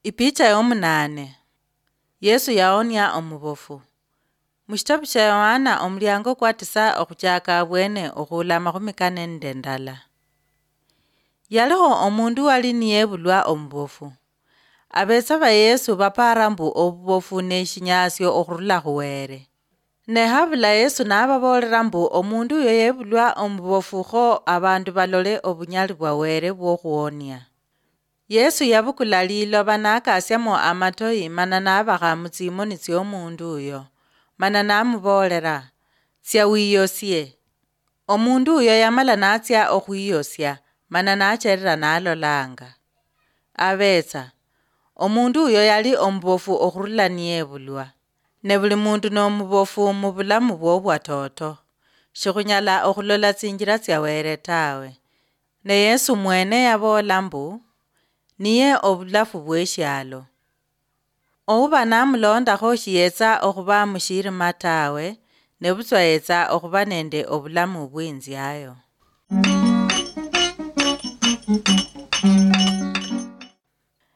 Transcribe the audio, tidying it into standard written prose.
Ipicha yomunane. Yesu yaonia omubofu. Mushitabu sha Yohana omulyango kwatisa okuchaka abwene okhula 40 Yaliho omundu wali niyebulwa omubofu. Abetsa ba Yesu bapara mbu obubofu neshinyasyo okhurula khuwere. Ne habula Yesu nababolera mbu omundu uyo yebulwa omubofu kho abandu balole obunyali bwa were bwokhuonia. Yesu yabukula liloba nakasyamo amatoi mana nabakha mutsimoni tsyomundu uyo. Mana namubolera, "Tsya wiyosye." Omundu uyo yamala natsya okhwiyosya, mana nacherera nalolanga. Abetsa, omundu uyo yali omubofu okhurula niyebulwa. Ne buli mundu nomubofu mubulamu bwobwatoto. Shikhunyala okhulola tsinjira tsya were tawe. Ne Yesu mwene yabola mbu, niye obulafu bweshyalo. Ouba namulondakho shiyetsa okhuba mushirima tawe, ne butswa yetsa okhuba nende obulamu bwinzyayo.